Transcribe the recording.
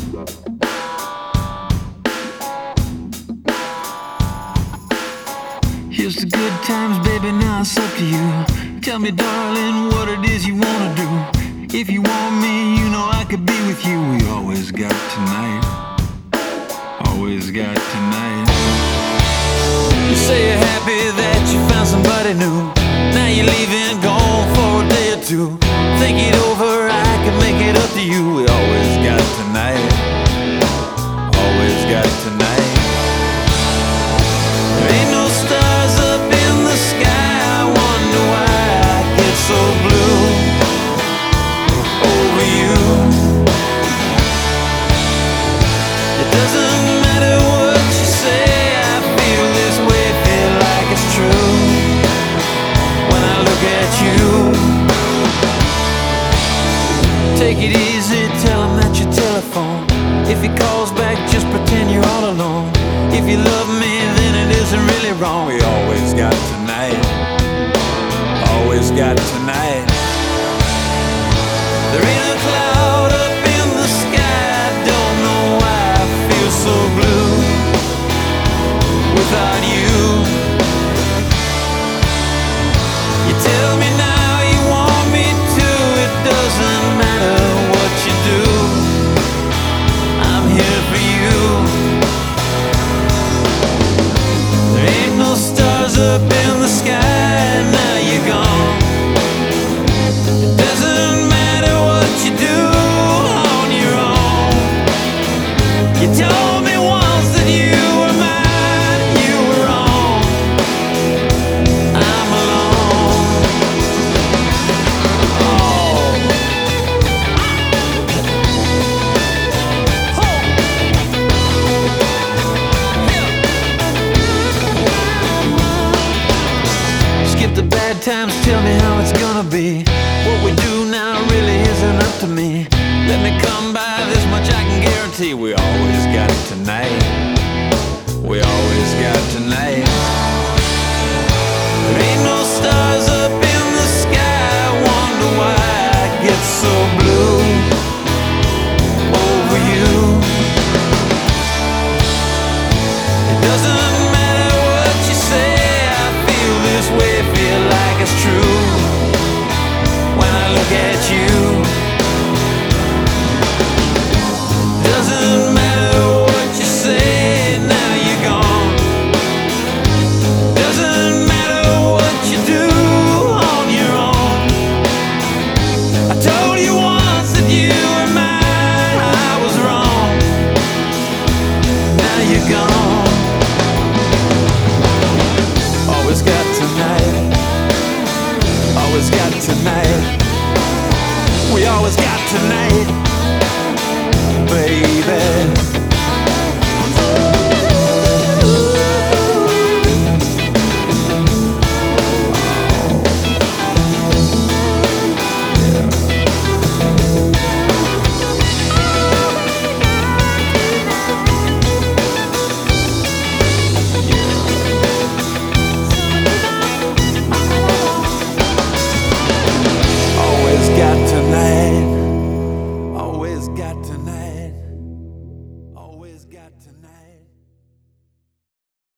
Here's the good times, baby, now it's up to you. Tell me, darling, what it is you wanna do. If you want me, you know I could be with you. We always got tonight. Always got tonight. You say you're happy that you found somebody new. Now you're leaving, gone for a day or two. Think it over, I can make it up to you. We always got tonight. Always got tonight. There ain't no stars up in the sky. I wonder why I get so blue over you. It doesn't matter what you say, I feel this way, feel like it's true when I look at you. Take it easy, tell him that your telephone. If he calls back, just pretend you're all alone. If you love me, then it isn't really wrong. We always got tonight. Always got tonight. There ain't a cloud up in the sky. I don't know why I feel so blue without you. You tell me now you want me to. It doesn't matter what you do. I'm here for you. There ain't no stars up in the sky. Now you're gone. It doesn't matter what you do on your own. You told me once that you were mine. You were wrong. I'm alone. Skip the bad times, tell me how it's gonna be. What we do now really isn't up to me. Let me come by, this much I can guarantee. We always got tonight. We always got tonight. There ain't no stars up in the sky. I wonder why I get so blue over you. It doesn't matter what you say, I feel this way, feel like it's true when I look at you. Doesn't matter what you say, now you're gone. Doesn't matter what you do on your own. I told you once that you were mine. I was wrong. Now you're gone. Always got tonight. Always got tonight. We always got tonight.